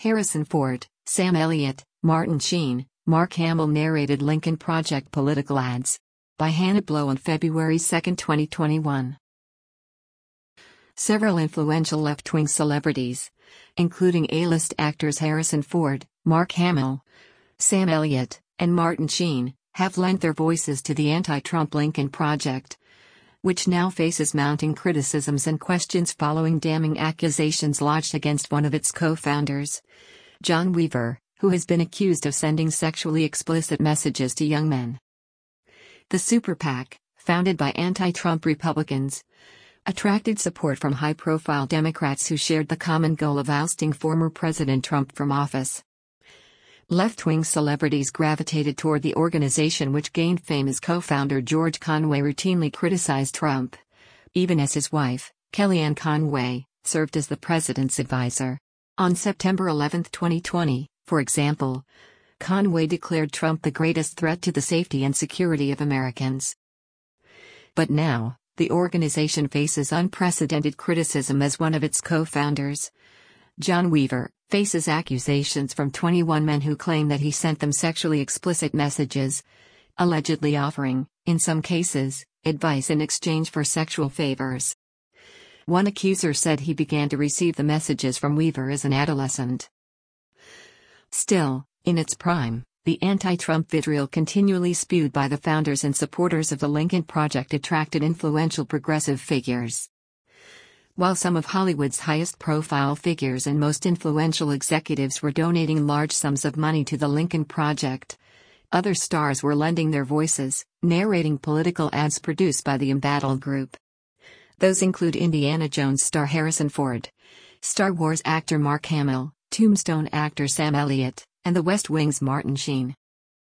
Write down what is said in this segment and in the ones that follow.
Harrison Ford, Sam Elliott, Martin Sheen, Mark Hamill narrated Lincoln Project political ads. By Hannah Blow on February 2, 2021. Several influential left-wing celebrities, including A-list actors Harrison Ford, Mark Hamill, Sam Elliott, and Martin Sheen, have lent their voices to the anti-Trump Lincoln Project, which now faces mounting criticisms and questions following damning accusations lodged against one of its co-founders, John Weaver, who has been accused of sending sexually explicit messages to young men. The Super PAC, founded by anti-Trump Republicans, attracted support from high-profile Democrats who shared the common goal of ousting former President Trump from office. Left-wing celebrities gravitated toward the organization, which gained fame as co-founder George Conway routinely criticized Trump, even as his wife, Kellyanne Conway, served as the president's advisor. On September 11, 2020, for example, Conway declared Trump the greatest threat to the safety and security of Americans. But now, the organization faces unprecedented criticism as one of its co-founders, John Weaver, faces accusations from 21 men who claim that he sent them sexually explicit messages, allegedly offering, in some cases, advice in exchange for sexual favors. One accuser said he began to receive the messages from Weaver as an adolescent. Still, in its prime, the anti-Trump vitriol continually spewed by the founders and supporters of the Lincoln Project attracted influential progressive figures. While some of Hollywood's highest-profile figures and most influential executives were donating large sums of money to the Lincoln Project, other stars were lending their voices, narrating political ads produced by the embattled group. Those include Indiana Jones star Harrison Ford, Star Wars actor Mark Hamill, Tombstone actor Sam Elliott, and The West Wing's Martin Sheen.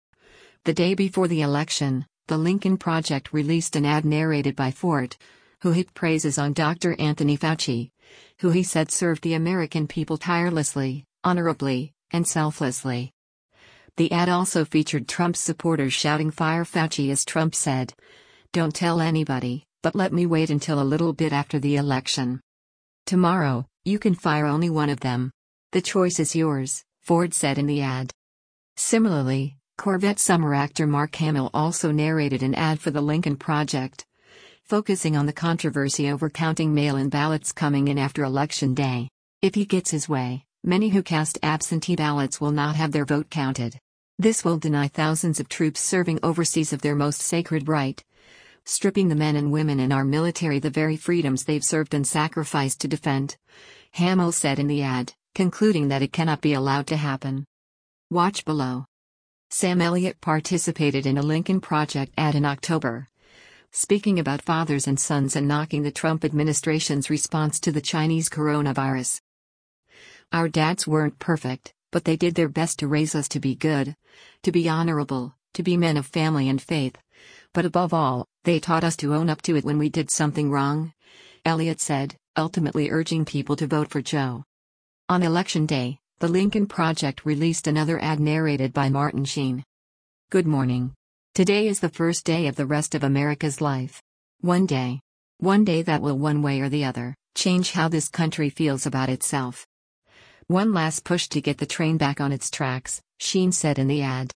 The day before the election, the Lincoln Project released an ad narrated by Ford, who heaped praises on Dr. Anthony Fauci, who he said served the American people tirelessly, honorably, and selflessly. The ad also featured Trump's supporters shouting "Fire Fauci" as Trump said, "Don't tell anybody, but let me wait until a little bit after the election. Tomorrow, you can fire only one of them. The choice is yours," Ford said in the ad. Similarly, Corvette summer actor Mark Hamill also narrated an ad for the Lincoln Project, focusing on the controversy over counting mail-in ballots coming in after Election Day. If he gets his way, many who cast absentee ballots will not have their vote counted. This will deny thousands of troops serving overseas of their most sacred right, stripping the men and women in our military the very freedoms they've served and sacrificed to defend, Hamill said in the ad, concluding that it cannot be allowed to happen. Watch below. Sam Elliott participated in a Lincoln Project ad in October, speaking about fathers and sons and knocking the Trump administration's response to the Chinese coronavirus. "Our dads weren't perfect, but they did their best to raise us to be good, to be honorable, to be men of family and faith. But above all, they taught us to own up to it when we did something wrong," Elliott said, ultimately urging people to vote for Joe. On Election Day, the Lincoln Project released another ad narrated by Martin Sheen. "Good morning. Today is the first day of the rest of America's life. One day that will, one way or the other, change how this country feels about itself. One last push to get the train back on its tracks," Sheen said in the ad.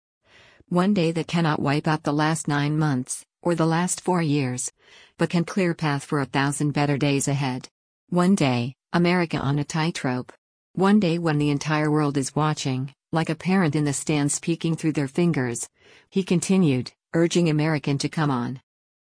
One day that cannot wipe out the last 9 months, or the last 4 years, but can clear a path for 1,000 better days ahead. One day, America on a tightrope. One day when the entire world is watching, like a parent in the stands peeking through their fingers, he continued, urging American to come on.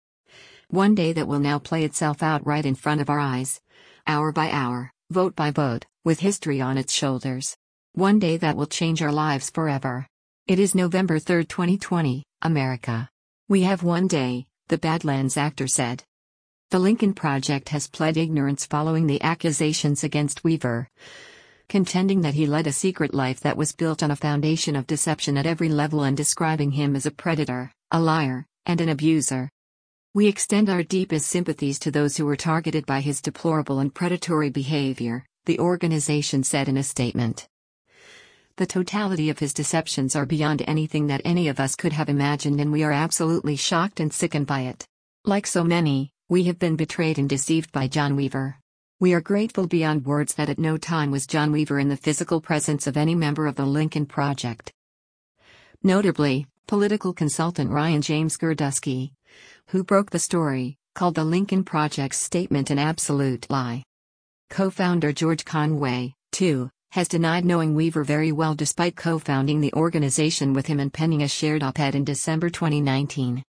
One day that will now play itself out right in front of our eyes, hour by hour, vote by vote, with history on its shoulders. One day that will change our lives forever. It is November 3, 2020, America. We have one day, the Badlands actor said. The Lincoln Project has pled ignorance following the accusations against Weaver, contending that he led a secret life that was built on a foundation of deception at every level and describing him as a predator, a liar, and an abuser. "We extend our deepest sympathies to those who were targeted by his deplorable and predatory behavior," the organization said in a statement. "The totality of his deceptions are beyond anything that any of us could have imagined, and we are absolutely shocked and sickened by it. Like so many, we have been betrayed and deceived by John Weaver. We are grateful beyond words that at no time was John Weaver in the physical presence of any member of the Lincoln Project. Notably, political consultant Ryan James Girdusky, who broke the story, called the Lincoln Project's statement an absolute lie. Co-founder George Conway, too, has denied knowing Weaver very well despite co-founding the organization with him and penning a shared op-ed in December 2019.